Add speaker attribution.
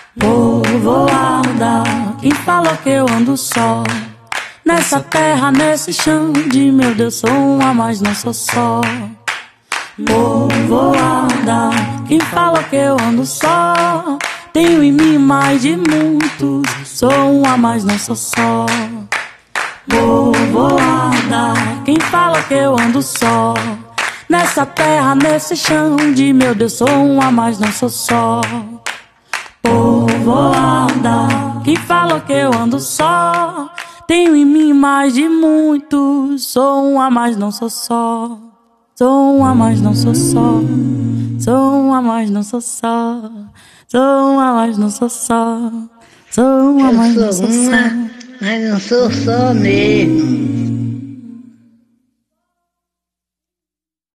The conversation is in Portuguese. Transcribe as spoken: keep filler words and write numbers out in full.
Speaker 1: Povoada, quem falou que eu ando só? Nessa terra, nesse chão de meu Deus, sou uma, mas não sou só. Povoada, quem falou que eu ando só? Tenho em mim mais de muitos, sou uma, mas não sou só. Povoada, quem fala que eu ando só? Nessa terra, nesse chão de meu Deus, sou uma, mas não sou só. Povoada, quem fala que eu ando só? Tenho em mim mais de muitos, sou uma, mas não sou só. Sou uma, mas não sou só. Sou uma, mas não sou só. Sou uma, mas não sou só. Sou uma, mas não sou só.
Speaker 2: Mas não sou só mesmo.